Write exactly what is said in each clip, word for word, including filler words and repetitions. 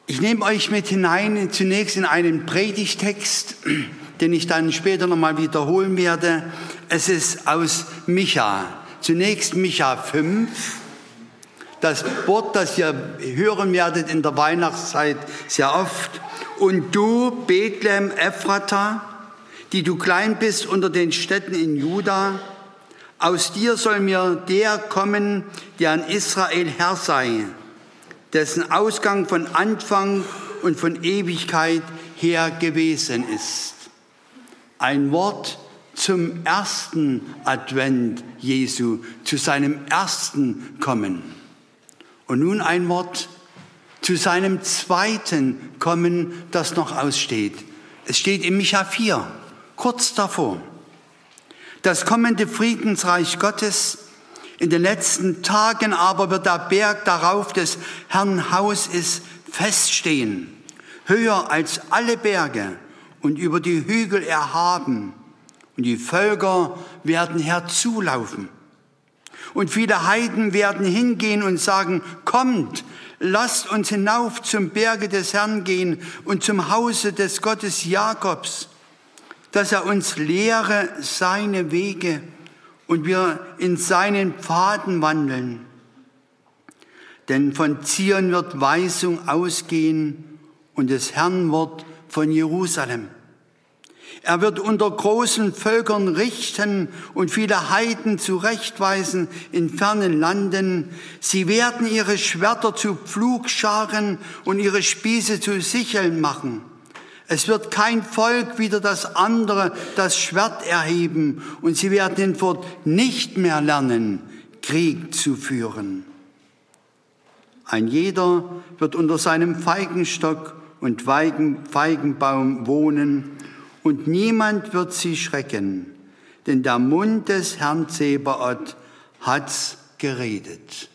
Ich nehme euch mit hinein zunächst in einen Predigtext, den ich dann später nochmal wiederholen werde. Es ist aus Micha. Zunächst Micha fünf. Das Wort, das ihr hören werdet in der Weihnachtszeit sehr oft. Und du, Bethlehem Ephrata, die du klein bist unter den Städten in Juda, aus dir soll mir der kommen, der an Israel Herr sei, dessen Ausgang von Anfang und von Ewigkeit her gewesen ist. Ein Wort zum ersten Advent Jesu, zu seinem ersten Kommen. Und nun ein Wort zu seinem zweiten Kommen, das noch aussteht. Es steht in Micha vier, kurz davor. Das kommende Friedensreich Gottes. In den letzten Tagen aber wird der Berg darauf des Herrn Haus ist feststehen, höher als alle Berge und über die Hügel erhaben. Und die Völker werden herzulaufen. Und viele Heiden werden hingehen und sagen, kommt, lasst uns hinauf zum Berge des Herrn gehen und zum Hause des Gottes Jakobs, dass er uns lehre seine Wege und wir in seinen Pfaden wandeln. Denn von Zion wird Weisung ausgehen und des Herrn Wort von Jerusalem. Er wird unter großen Völkern richten und viele Heiden zurechtweisen in fernen Landen. Sie werden ihre Schwerter zu Pflugscharen und ihre Spieße zu Sicheln machen. Es wird kein Volk wider das andere das Schwert erheben und sie werden hinfort nicht mehr lernen, Krieg zu führen. Ein jeder wird unter seinem Feigenstock und Feigenbaum wohnen und niemand wird sie schrecken, denn der Mund des Herrn Zebaoth hat's geredet.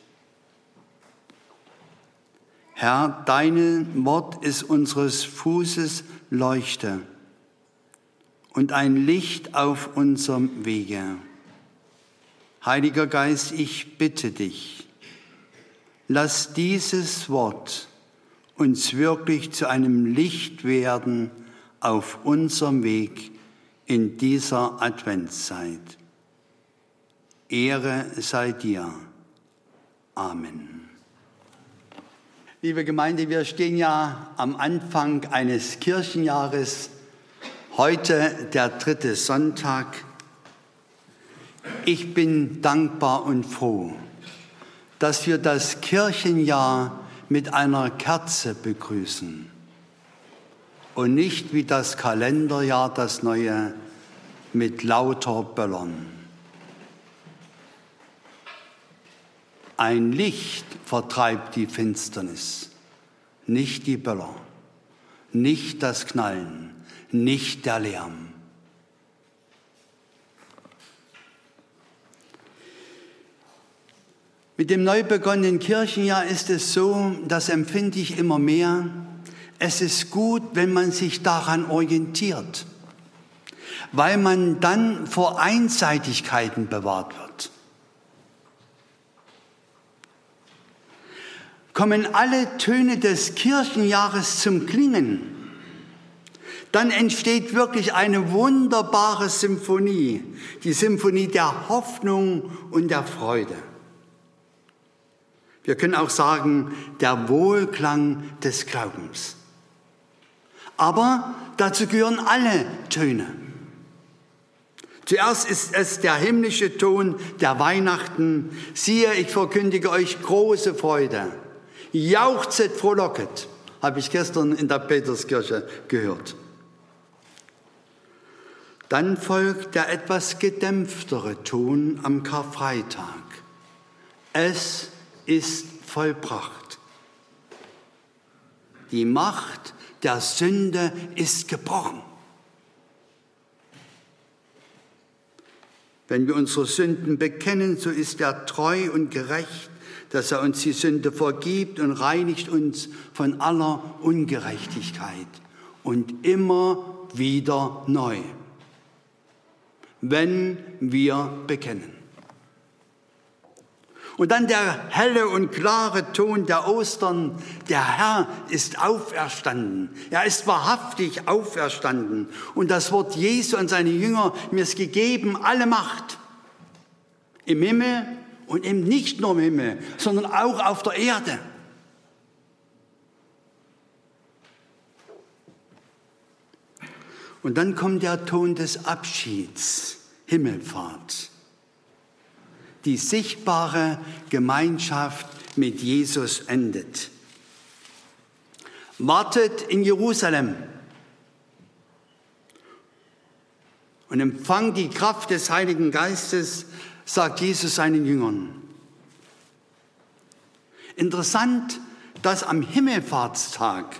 Herr, dein Wort ist unseres Fußes Leuchte und ein Licht auf unserem Wege. Heiliger Geist, ich bitte dich, lass dieses Wort uns wirklich zu einem Licht werden auf unserem Weg in dieser Adventszeit. Ehre sei dir. Amen. Liebe Gemeinde, wir stehen ja am Anfang eines Kirchenjahres. Heute der dritte Sonntag. Ich bin dankbar und froh, dass wir das Kirchenjahr mit einer Kerze begrüßen und nicht wie das Kalenderjahr, das neue, mit lauter Böllern. Ein Licht vertreibt die Finsternis, nicht die Böller, nicht das Knallen, nicht der Lärm. Mit dem neu begonnenen Kirchenjahr ist es so, das empfinde ich immer mehr, es ist gut, wenn man sich daran orientiert, weil man dann vor Einseitigkeiten bewahrt wird. Kommen alle Töne des Kirchenjahres zum Klingen, dann entsteht wirklich eine wunderbare Symphonie, die Symphonie der Hoffnung und der Freude. Wir können auch sagen, der Wohlklang des Glaubens. Aber dazu gehören alle Töne. Zuerst ist es der himmlische Ton der Weihnachten. Siehe, ich verkündige euch große Freude. Jauchzet, frohlocket, habe ich gestern in der Peterskirche gehört. Dann folgt der etwas gedämpftere Ton am Karfreitag. Es ist vollbracht. Die Macht der Sünde ist gebrochen. Wenn wir unsere Sünden bekennen, so ist er treu und gerecht, dass er uns die Sünde vergibt und reinigt uns von aller Ungerechtigkeit und immer wieder neu, wenn wir bekennen. Und dann der helle und klare Ton der Ostern: Der Herr ist auferstanden. Er ist wahrhaftig auferstanden. Und das Wort Jesu an seine Jünger: Mir ist gegeben alle Macht im Himmel und eben nicht nur im Himmel, sondern auch auf der Erde. Und dann kommt der Ton des Abschieds, Himmelfahrt. Die sichtbare Gemeinschaft mit Jesus endet. Wartet in Jerusalem und empfangt die Kraft des Heiligen Geistes, sagt Jesus seinen Jüngern. Interessant, dass am Himmelfahrtstag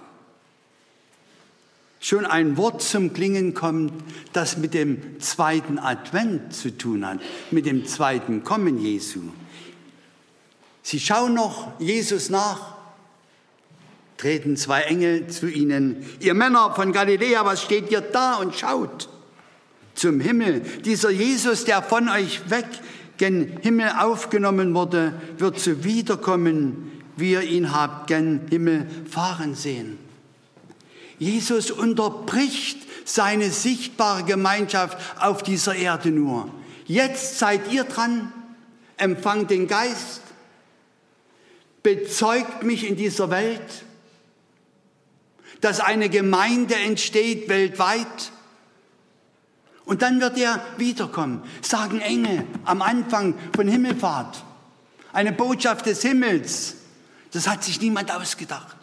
schon ein Wort zum Klingen kommt, das mit dem zweiten Advent zu tun hat, mit dem zweiten Kommen Jesu. Sie schauen noch Jesus nach, treten zwei Engel zu ihnen. Ihr Männer von Galiläa, was steht ihr da und schaut zum Himmel? Dieser Jesus, der von euch weg gen Himmel aufgenommen wurde, wird so wiederkommen, wie ihr ihn habt gen Himmel fahren sehen. Jesus unterbricht seine sichtbare Gemeinschaft auf dieser Erde nur. Jetzt seid ihr dran, empfangt den Geist, bezeugt mich in dieser Welt, dass eine Gemeinde entsteht weltweit. Und dann wird er wiederkommen, sagen Engel am Anfang von Himmelfahrt. Eine Botschaft des Himmels, das hat sich niemand ausgedacht.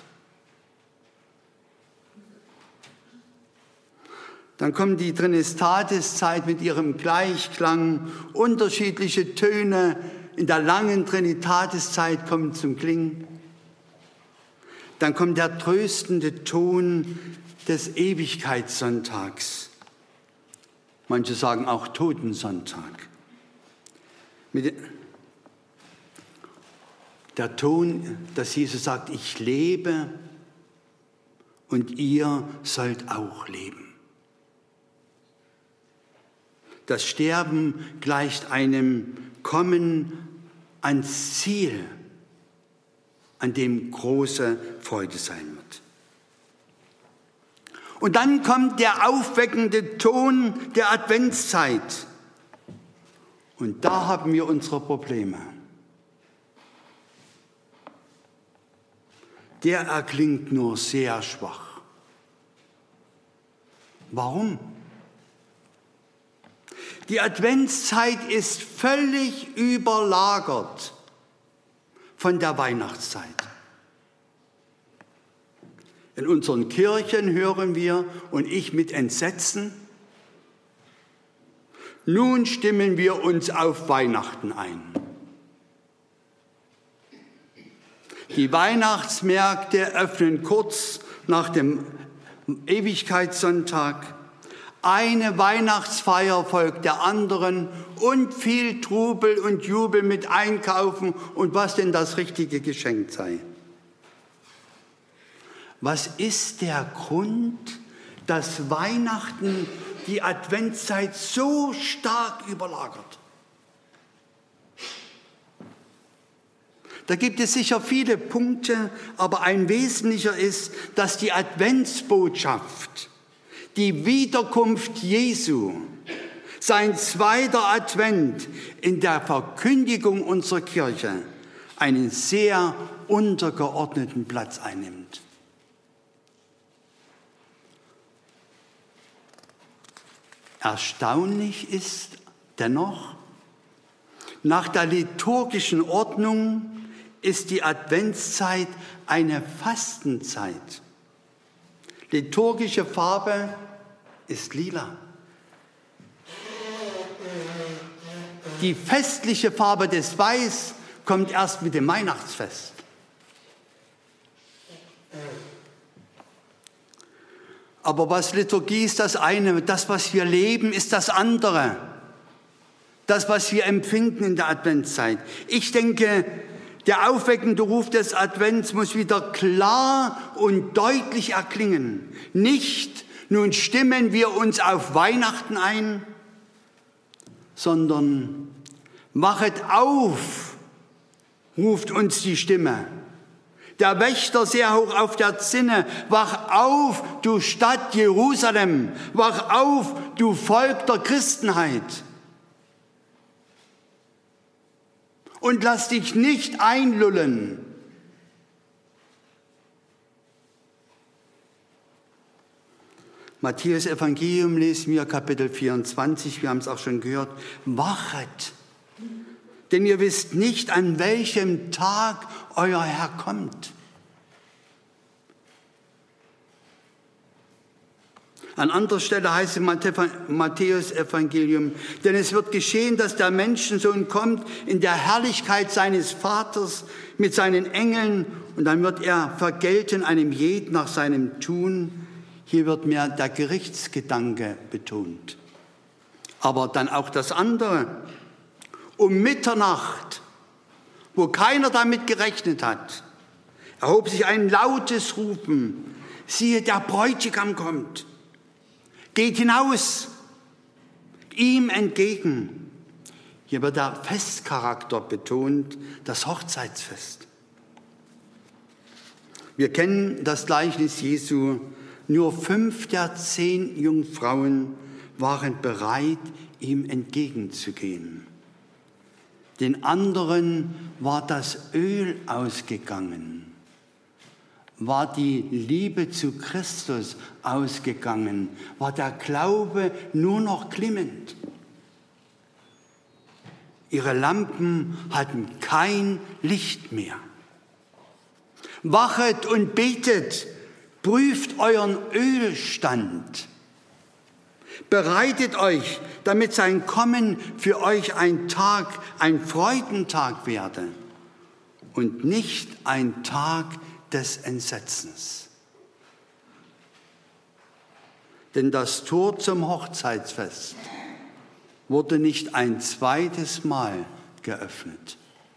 Dann kommt die Trinitatiszeit mit ihrem Gleichklang, unterschiedliche Töne in der langen Trinitatiszeit kommen zum Klingen. Dann kommt der tröstende Ton des Ewigkeitssonntags. Manche sagen auch Totensonntag. Mit der Ton, dass Jesus sagt: Ich lebe und ihr sollt auch leben. Das Sterben gleicht einem Kommen ans Ziel, an dem große Freude sein wird. Und dann kommt der aufweckende Ton der Adventszeit. Und da haben wir unsere Probleme. Der erklingt nur sehr schwach. Warum? Die Adventszeit ist völlig überlagert von der Weihnachtszeit. In unseren Kirchen hören wir, und ich mit Entsetzen: Nun stimmen wir uns auf Weihnachten ein. Die Weihnachtsmärkte öffnen kurz nach dem Ewigkeitssonntag. Eine Weihnachtsfeier folgt der anderen und viel Trubel und Jubel mit Einkaufen und was denn das richtige Geschenk sei. Was ist der Grund, dass Weihnachten die Adventszeit so stark überlagert? Da gibt es sicher viele Punkte, aber ein wesentlicher ist, dass die Adventsbotschaft, die Wiederkunft Jesu, sein zweiter Advent in der Verkündigung unserer Kirche einen sehr untergeordneten Platz einnimmt. Erstaunlich ist dennoch, nach der liturgischen Ordnung ist die Adventszeit eine Fastenzeit. Liturgische Farbe ist lila. Die festliche Farbe des Weiß kommt erst mit dem Weihnachtsfest. Aber was Liturgie ist, das eine, das, was wir leben, ist das andere. Das, was wir empfinden in der Adventszeit. Ich denke, der aufweckende Ruf des Advents muss wieder klar und deutlich erklingen. Nicht, nun stimmen wir uns auf Weihnachten ein, sondern wachet auf, ruft uns die Stimme. Der Wächter sehr hoch auf der Zinne, wach auf, du Stadt Jerusalem, wach auf, du Volk der Christenheit. Und lass dich nicht einlullen. Matthäus Evangelium lesen wir Kapitel vierundzwanzig, wir haben es auch schon gehört. Wachet, denn ihr wisst nicht, an welchem Tag euer Herr kommt. An anderer Stelle heißt es im Matthäus Evangelium, denn es wird geschehen, dass der Menschensohn kommt in der Herrlichkeit seines Vaters mit seinen Engeln und dann wird er vergelten einem jeden nach seinem Tun. Hier wird mehr der Gerichtsgedanke betont. Aber dann auch das andere. Um Mitternacht, wo keiner damit gerechnet hat, erhob sich ein lautes Rufen. Siehe, der Bräutigam kommt. Geht hinaus, ihm entgegen. Hier wird der Festcharakter betont, das Hochzeitsfest. Wir kennen das Gleichnis Jesu. Nur fünf der zehn Jungfrauen waren bereit, ihm entgegenzugehen. Den anderen war das Öl ausgegangen, war die Liebe zu Christus ausgegangen, war der Glaube nur noch glimmend. Ihre Lampen hatten kein Licht mehr. Wachet und betet, prüft euren Ölstand. Bereitet euch, damit sein Kommen für euch ein Tag, ein Freudentag werde und nicht ein Tag des Entsetzens. Denn das Tor zum Hochzeitsfest wurde nicht ein zweites Mal geöffnet.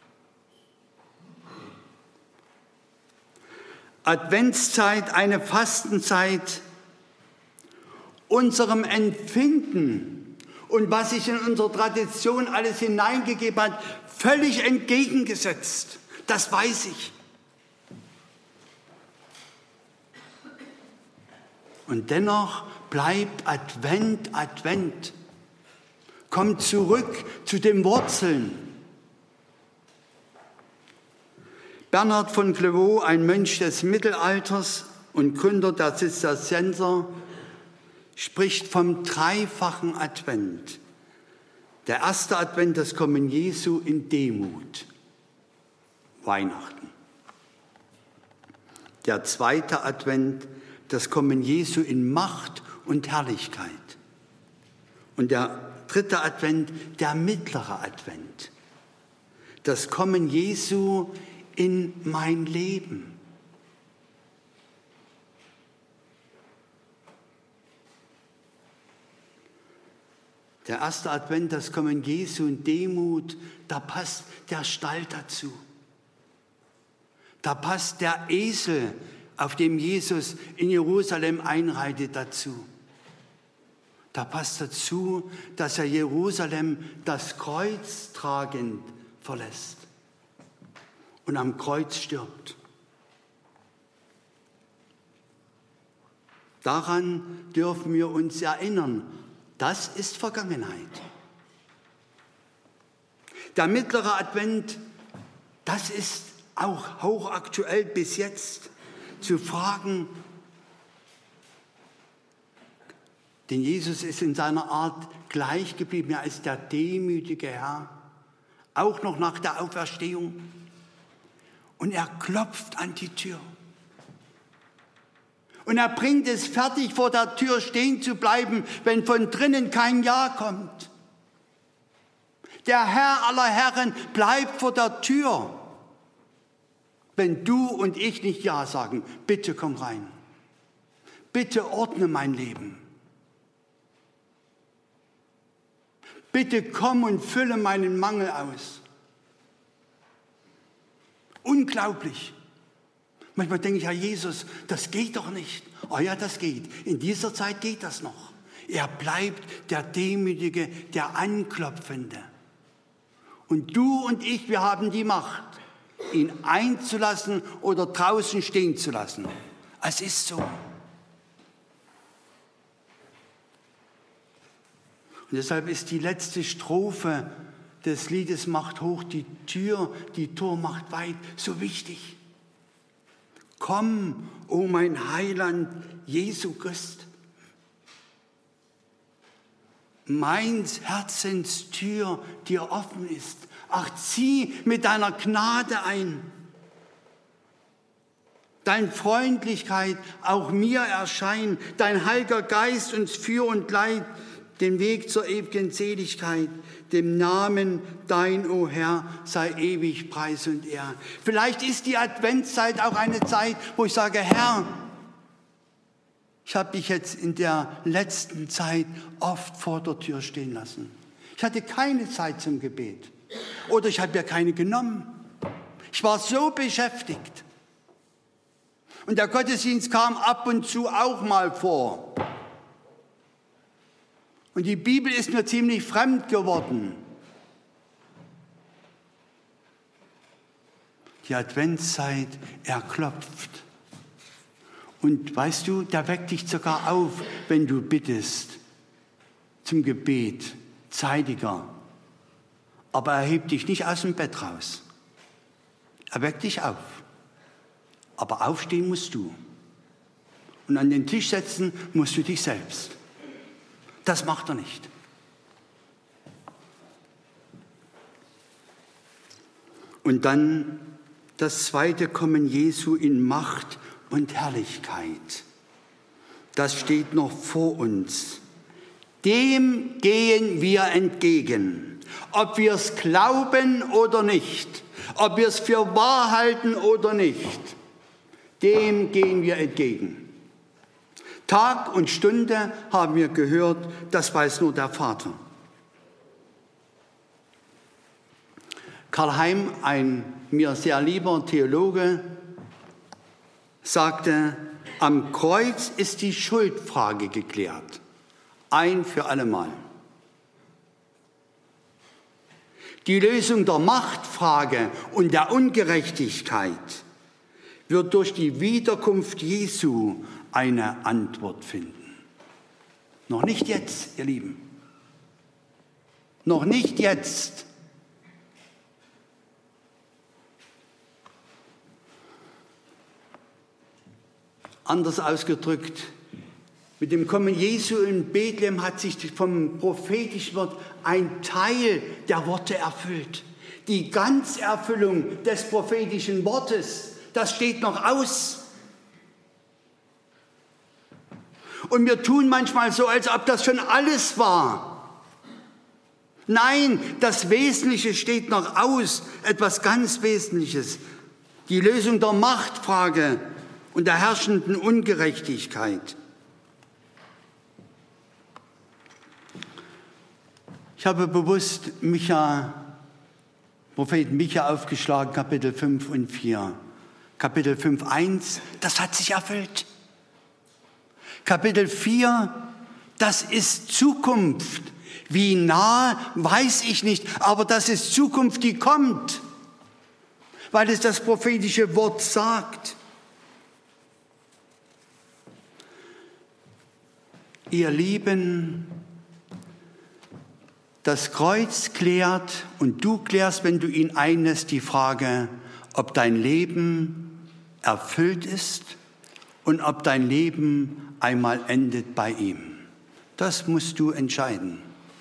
Adventszeit, eine Fastenzeit, unserem Empfinden und was sich in unsere Tradition alles hineingegeben hat, völlig entgegengesetzt. Das weiß ich. Und dennoch bleibt Advent Advent. Kommt zurück zu den Wurzeln. Bernhard von Clairvaux, ein Mönch des Mittelalters und Gründer der Zisterzienser, spricht vom dreifachen Advent. Der erste Advent, das Kommen Jesu in Demut, Weihnachten. Der zweite Advent, das Kommen Jesu in Macht und Herrlichkeit. Und der dritte Advent, der mittlere Advent, das Kommen Jesu in mein Leben. Der erste Advent, das Kommen Jesu in Demut, da passt der Stall dazu. Da passt der Esel, auf dem Jesus in Jerusalem einreitet, dazu. Da passt dazu, dass er Jerusalem das Kreuz tragend verlässt und am Kreuz stirbt. Daran dürfen wir uns erinnern. Das ist Vergangenheit. Der mittlere Advent, das ist auch hochaktuell bis jetzt, zu fragen, denn Jesus ist in seiner Art gleich geblieben. Er ist der demütige Herr, auch noch nach der Auferstehung. Und er klopft an die Tür. Und er bringt es fertig, vor der Tür stehen zu bleiben, wenn von drinnen kein Ja kommt. Der Herr aller Herren bleibt vor der Tür. Wenn du und ich nicht Ja sagen, bitte komm rein. Bitte ordne mein Leben. Bitte komm und fülle meinen Mangel aus. Unglaublich. Manchmal denke ich, Herr Jesus, das geht doch nicht. Oh ja, das geht. In dieser Zeit geht das noch. Er bleibt der Demütige, der Anklopfende. Und du und ich, wir haben die Macht. ihn einzulassen oder draußen stehen zu lassen. Es ist so. Und deshalb ist die letzte Strophe des Liedes "Macht hoch die Tür, die Tor macht weit" so wichtig. Komm, o mein Heiland, Jesu Christ. Meins Herzens Tür dir offen ist. Ach, zieh mit deiner Gnade ein. Dein Freundlichkeit auch mir erscheint, dein Heiliger Geist uns führ und leit den Weg zur ewigen Seligkeit. Dem Namen dein, o Herr, sei ewig Preis und Ehre. Vielleicht ist die Adventszeit auch eine Zeit, wo ich sage, Herr, ich habe dich jetzt in der letzten Zeit oft vor der Tür stehen lassen. Ich hatte keine Zeit zum Gebet. Oder ich habe mir keine genommen. Ich war so beschäftigt. Und der Gottesdienst kam ab und zu auch mal vor. Und die Bibel ist mir ziemlich fremd geworden. Die Adventszeit erklopft. Und weißt du, der weckt dich sogar auf, wenn du bittest zum Gebet, zeitiger. Aber er hebt dich nicht aus dem Bett raus. Er weckt dich auf. Aber aufstehen musst du. Und an den Tisch setzen musst du dich selbst. Das macht er nicht. Und dann das zweite Kommen Jesu in Macht und Herrlichkeit. Das steht noch vor uns. Dem gehen wir entgegen, ob wir es glauben oder nicht, ob wir es für wahr halten oder nicht. Dem gehen wir entgegen. Tag und Stunde haben wir gehört, das weiß nur der Vater. Karl Heim, ein mir sehr lieber Theologe, sagte, am Kreuz ist die Schuldfrage geklärt, ein für allemal. Die Lösung der Machtfrage und der Ungerechtigkeit wird durch die Wiederkunft Jesu eine Antwort finden. Noch nicht jetzt, ihr Lieben. Noch nicht jetzt. Anders ausgedrückt, mit dem Kommen Jesu in Bethlehem hat sich vom prophetischen Wort ein Teil der Worte erfüllt. Die Ganzerfüllung des prophetischen Wortes, das steht noch aus. Und wir tun manchmal so, als ob das schon alles war. Nein, das Wesentliche steht noch aus, etwas ganz Wesentliches. Die Lösung der Machtfrage und der herrschenden Ungerechtigkeit. Ich habe bewusst Micha, Propheten Micha aufgeschlagen, Kapitel fünf und vier. Kapitel fünf, eins, das hat sich erfüllt. Kapitel vier, das ist Zukunft. Wie nah, weiß ich nicht, aber das ist Zukunft, die kommt, weil es das prophetische Wort sagt. Ihr Lieben, das Kreuz klärt und du klärst, wenn du ihn einlässt, die Frage, ob dein Leben erfüllt ist und ob dein Leben einmal endet bei ihm. Das musst du entscheiden.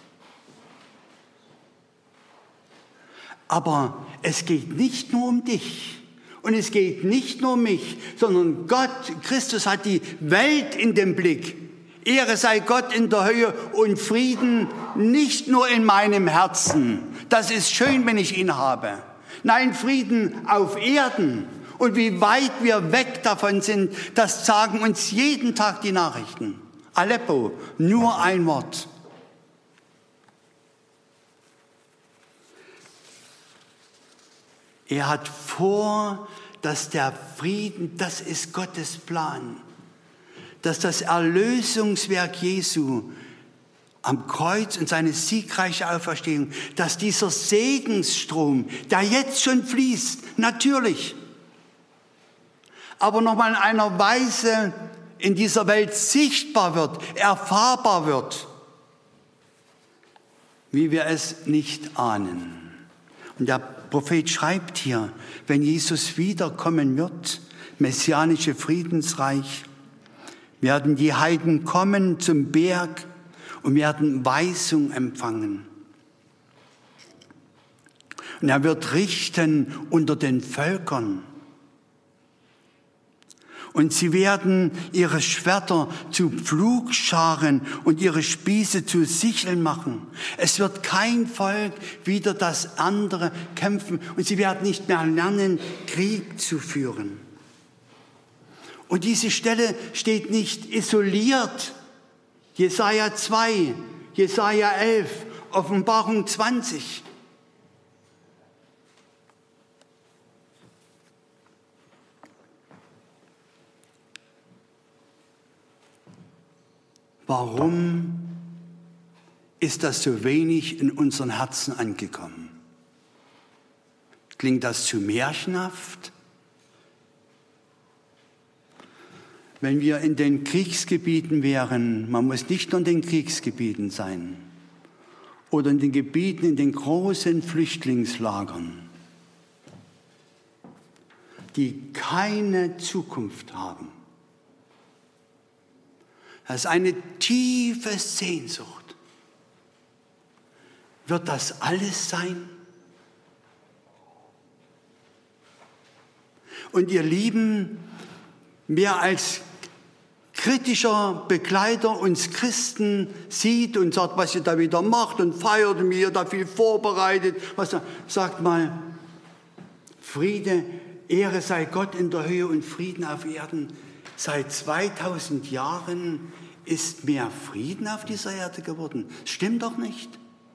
Aber es geht nicht nur um dich und es geht nicht nur um mich, sondern Gott, Christus hat die Welt in dem Blick. Ehre sei Gott in der Höhe und Frieden nicht nur in meinem Herzen. Das ist schön, wenn ich ihn habe. Nein, Frieden auf Erden. Und wie weit wir weg davon sind, das sagen uns jeden Tag die Nachrichten. Aleppo, nur ein Wort. Er hat vor, dass der Frieden, das ist Gottes Plan, dass das Erlösungswerk Jesu am Kreuz und seine siegreiche Auferstehung, dass dieser Segensstrom, der jetzt schon fließt, natürlich, aber nochmal in einer Weise in dieser Welt sichtbar wird, erfahrbar wird, wie wir es nicht ahnen. Und der Prophet schreibt hier, wenn Jesus wiederkommen wird, messianische Friedensreich, werden die Heiden kommen zum Berg und werden Weisung empfangen. Und er wird richten unter den Völkern. Und sie werden ihre Schwerter zu Pflugscharen und ihre Spieße zu Sicheln machen. Es wird kein Volk wider das andere kämpfen und sie werden nicht mehr lernen, Krieg zu führen. Und diese Stelle steht nicht isoliert. Jesaja zwei, Jesaja elf, Offenbarung zwanzig. Warum ist das so wenig in unseren Herzen angekommen? Klingt das zu märchenhaft? Wenn wir in den Kriegsgebieten wären, man muss nicht nur in den Kriegsgebieten sein, oder in den Gebieten, in den großen Flüchtlingslagern, die keine Zukunft haben. Das ist eine tiefe Sehnsucht. Wird das alles sein? Und ihr Lieben, wer als kritischer Begleiter uns Christen sieht und sagt, was ihr da wieder macht und feiert und wie ihr da viel vorbereitet, was, sagt mal, Friede, Ehre sei Gott in der Höhe und Frieden auf Erden. Seit zweitausend Jahren ist mehr Frieden auf dieser Erde geworden. Stimmt doch nicht.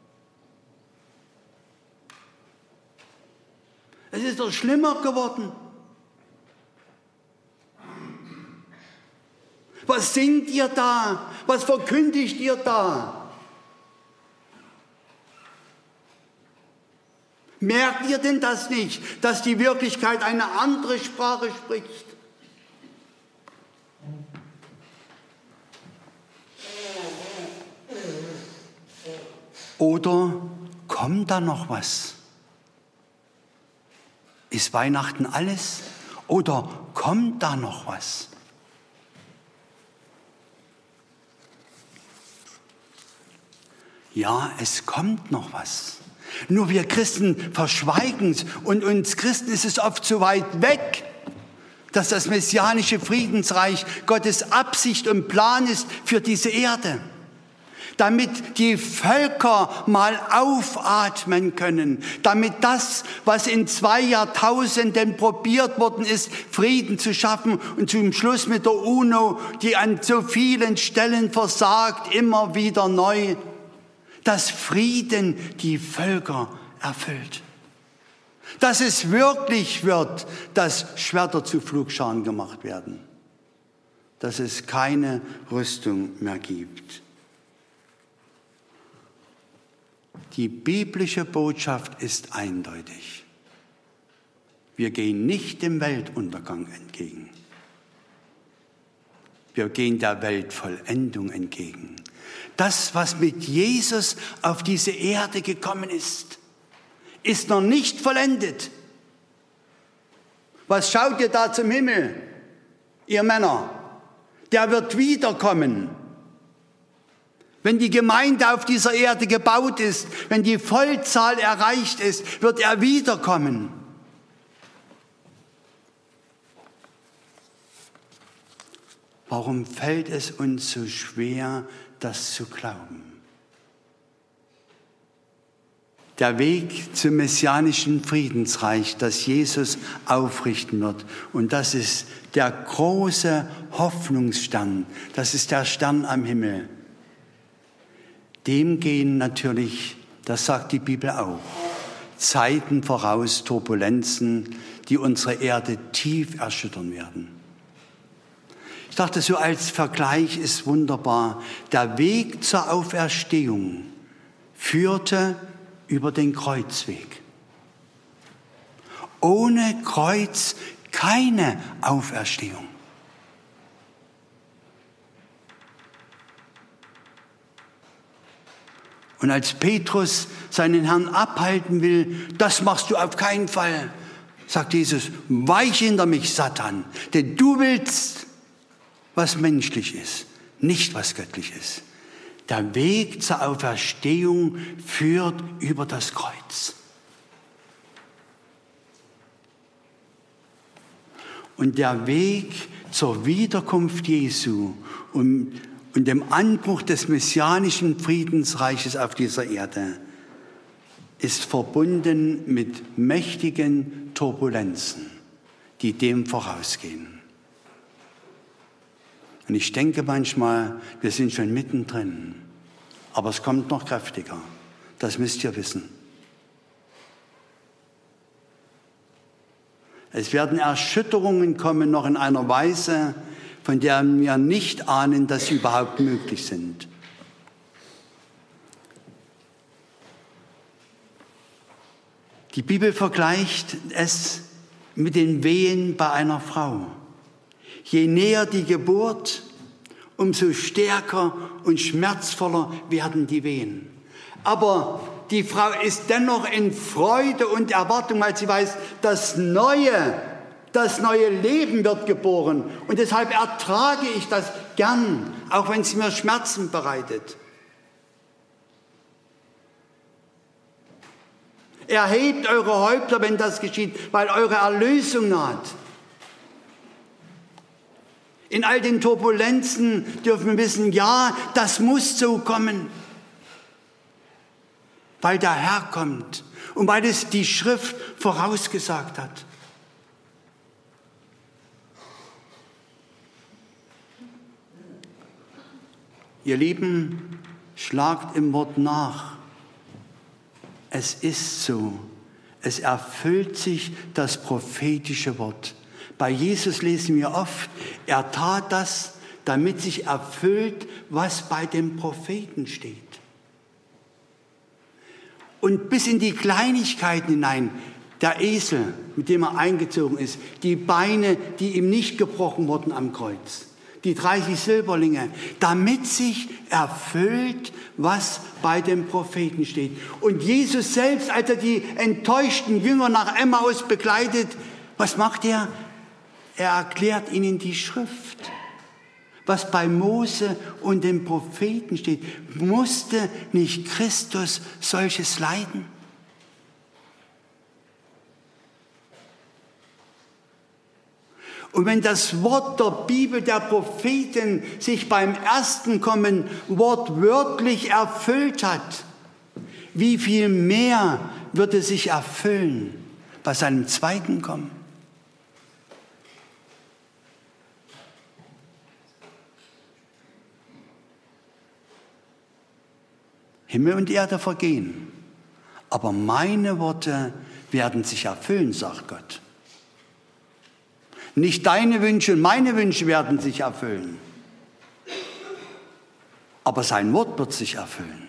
Es ist doch schlimmer geworden. Was singt ihr da? Was verkündigt ihr da? Merkt ihr denn das nicht, dass die Wirklichkeit eine andere Sprache spricht? Oder kommt da noch was? Ist Weihnachten alles? Oder kommt da noch was? Ja, es kommt noch was. Nur wir Christen verschweigen es und uns Christen ist es oft so weit weg, dass das messianische Friedensreich Gottes Absicht und Plan ist für diese Erde. Damit die Völker mal aufatmen können, damit das, was in zwei Jahrtausenden probiert worden ist, Frieden zu schaffen und zum Schluss mit der UNO, die an so vielen Stellen versagt, immer wieder neu, dass Frieden die Völker erfüllt. Dass es wirklich wird, dass Schwerter zu Pflugscharen gemacht werden. Dass es keine Rüstung mehr gibt. Die biblische Botschaft ist eindeutig. Wir gehen nicht dem Weltuntergang entgegen. Wir gehen der Weltvollendung entgegen. Das, was mit Jesus auf diese Erde gekommen ist, ist noch nicht vollendet. Was schaut ihr da zum Himmel, ihr Männer? Der wird wiederkommen. Wenn die Gemeinde auf dieser Erde gebaut ist, wenn die Vollzahl erreicht ist, wird er wiederkommen. Warum fällt es uns so schwer, das zu glauben? Der Weg zum messianischen Friedensreich, das Jesus aufrichten wird. Und das ist der große Hoffnungsstern. Das ist der Stern am Himmel. Dem gehen natürlich, das sagt die Bibel auch, Zeiten voraus, Turbulenzen, die unsere Erde tief erschüttern werden. Ich dachte, so als Vergleich ist wunderbar. Der Weg zur Auferstehung führte über den Kreuzweg. Ohne Kreuz keine Auferstehung. Und als Petrus seinen Herrn abhalten will, das machst du auf keinen Fall, sagt Jesus, weiche hinter mich, Satan, denn du willst, was menschlich ist, nicht was göttlich ist. Der Weg zur Auferstehung führt über das Kreuz. Und der Weg zur Wiederkunft Jesu und, und dem Anbruch des messianischen Friedensreiches auf dieser Erde ist verbunden mit mächtigen Turbulenzen, die dem vorausgehen. Und ich denke manchmal, wir sind schon mittendrin, aber es kommt noch kräftiger. Das müsst ihr wissen. Es werden Erschütterungen kommen, noch in einer Weise, von der wir nicht ahnen, dass sie überhaupt möglich sind. Die Bibel vergleicht es mit den Wehen bei einer Frau. Je näher die Geburt, umso stärker und schmerzvoller werden die Wehen. Aber die Frau ist dennoch in Freude und Erwartung, weil sie weiß, das neue, das neue Leben wird geboren. Und deshalb ertrage ich das gern, auch wenn es mir Schmerzen bereitet. Erhebt eure Häupter, wenn das geschieht, weil eure Erlösung naht. In all den Turbulenzen dürfen wir wissen, ja, das muss so kommen. Weil der Herr kommt und weil es die Schrift vorausgesagt hat. Ihr Lieben, schlagt im Wort nach. Es ist so. Es erfüllt sich das prophetische Wort. Bei Jesus lesen wir oft, er tat das, damit sich erfüllt, was bei dem Propheten steht. Und bis in die Kleinigkeiten hinein, der Esel, mit dem er eingezogen ist, die Beine, die ihm nicht gebrochen wurden am Kreuz, die dreißig Silberlinge, damit sich erfüllt, was bei dem Propheten steht. Und Jesus selbst, als er die enttäuschten Jünger nach Emmaus begleitet, was macht er? Er erklärt ihnen die Schrift. Was bei Mose und den Propheten steht, musste nicht Christus solches leiden? Und wenn das Wort der Bibel, der Propheten sich beim ersten Kommen wortwörtlich erfüllt hat, wie viel mehr wird es sich erfüllen bei seinem zweiten Kommen? Himmel und Erde vergehen, aber meine Worte werden sich erfüllen, sagt Gott. Nicht deine Wünsche und meine Wünsche werden sich erfüllen, aber sein Wort wird sich erfüllen.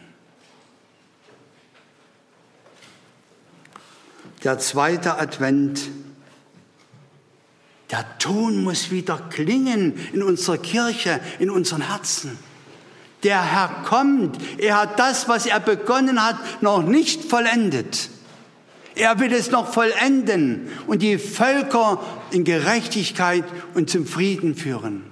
Der zweite Advent, der Ton muss wieder klingen in unserer Kirche, in unseren Herzen. Der Herr kommt. Er hat das, was er begonnen hat, noch nicht vollendet. Er will es noch vollenden und die Völker in Gerechtigkeit und zum Frieden führen.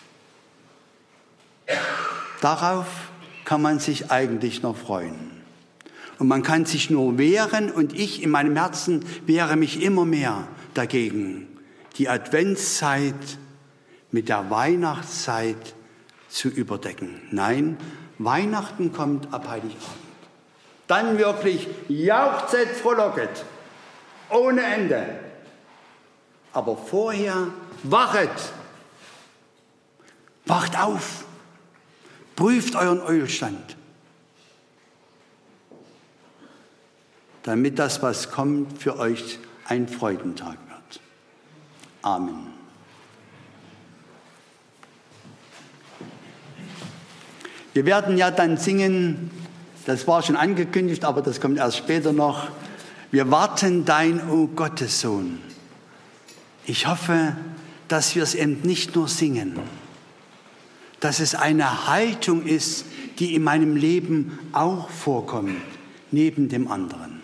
Darauf kann man sich eigentlich noch freuen. Und man kann sich nur wehren, und ich in meinem Herzen wehre mich immer mehr dagegen, die Adventszeit mit der Weihnachtszeit zu überdecken. Nein, Weihnachten kommt ab Heiligabend. Dann wirklich jauchzet, frohlocket, ohne Ende. Aber vorher wachet, wacht auf, prüft euren Ölstand, damit das, was kommt, für euch ein Freudentag wird. Amen. Wir werden ja dann singen, das war schon angekündigt, aber das kommt erst später noch. Wir warten dein, o Gottes Sohn. Ich hoffe, dass wir es eben nicht nur singen, dass es eine Haltung ist, die in meinem Leben auch vorkommt, neben dem anderen.